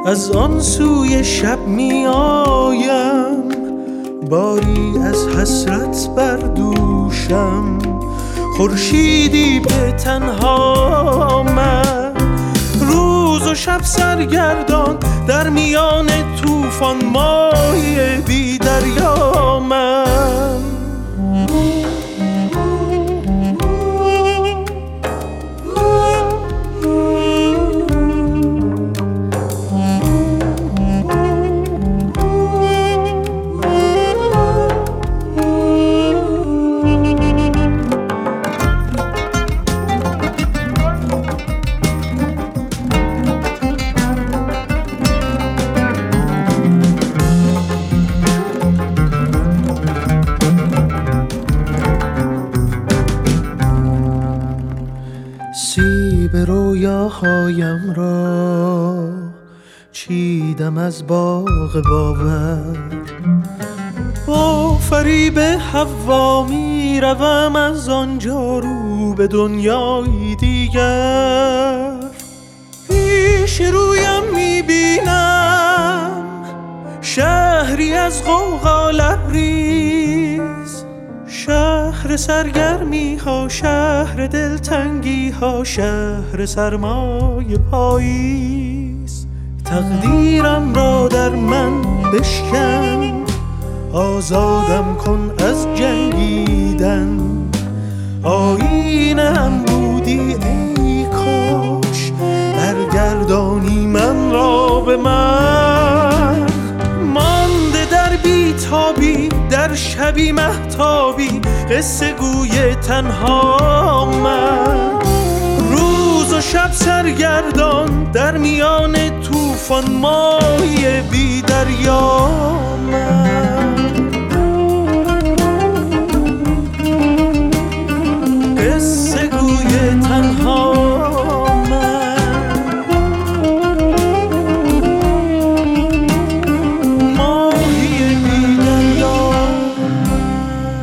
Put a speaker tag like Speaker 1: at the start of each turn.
Speaker 1: از آن سوی شب می آیم، باری از حسرت بر دوشم. خورشیدی به تنها من، روز و شب سرگردان، در میان طوفان ماهی بی دریا من. سیب رویاهایم را چیدم از باغ باور، با فریب حوا می روم از آنجا رو به دنیای دیگر. پیش رویم می بینم شهری از غوغا لبریز، شهر سرگرمی ها، شهر دلتنگی ها، شهر سرمای پاییز. تقدیرم را در من بشکن، آزادم کن از جنگیدن. آیینه‌ام بودی ای کاش، برگردانی من را به من. مانده در بیتابی، در شبی مهتابی، قصه گوی تنها من. روز و شب سرگردان، در میان طوفان ماهی بی دریا